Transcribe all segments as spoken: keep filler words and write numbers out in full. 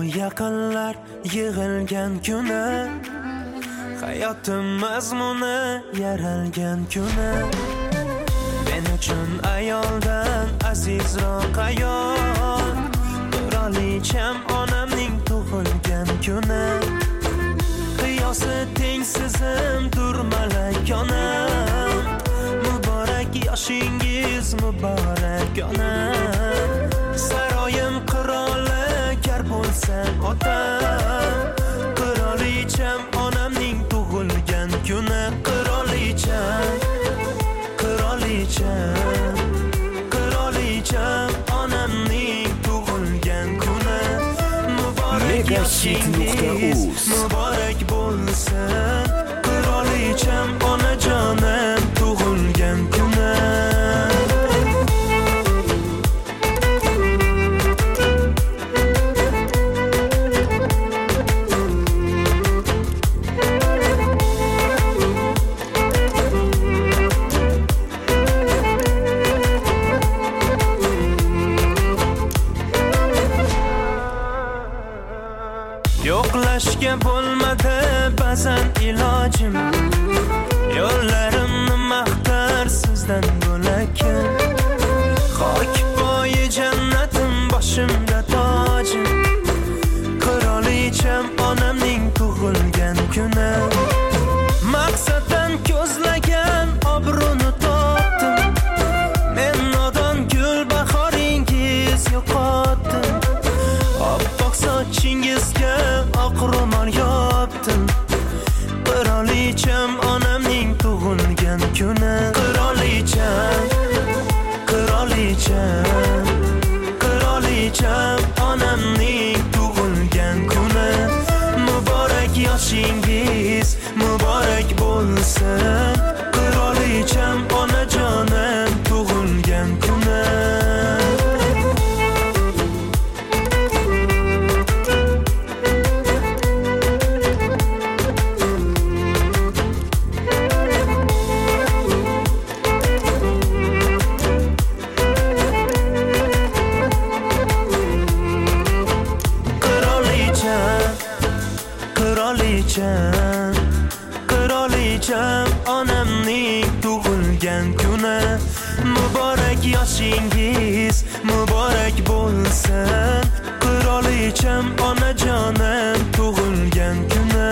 yaqinlar yig'ilgan kuni, hayotim mazmuni yaralgan kuni. Men uchun ayoldan azizroq ayol, qirolicham onamning tug'ilgan kuni. Qiyosi tengsizim turmalak onam, muborak yoshingiz muborak onam. Saroyim qiroli kar bo'lsam otam, qirolicham onamning tug'ilgan kuni. Qirolicham, qirolicham, qirolicham onamning tug'ilgan kuni. Muborak yoshingiz muborak bo'lsin, qirolicham onajonim tug'ilgan kuni. Yo'qlashga bo'lmadi ba'zan ilojim, yo'llarimni maqtar sizdan bo'lakim. Xok poyi jannatim boshimda tojim, qirolicham onamning tug'ilgan kuni. Maqsaddan ko'zlagan obro'ni topdim, men nodon gul bahoringiz yo'qotdim. Oppoq sochingizga oq ro'mol yopdim, qirolicham onamning tug'ilgan kuni. Qirolicham, qirolicham, qirolicham onamning tug'ilgan kuni. Muborak yoshingiz muborak bo'lsin, qirolicham onajonim tug'ilgan kuni. Qirolicham, qirolicham onamning tug'ilgan kuni. Muborak yoshingiz muborak bo'lsin, qirolicham onajonim tug'ilgan kuni.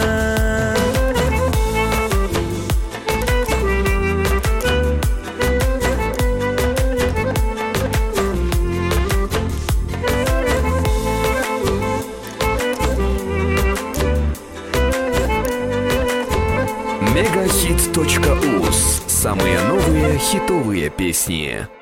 Мегахит точка уз. Самые новые хитовые песни.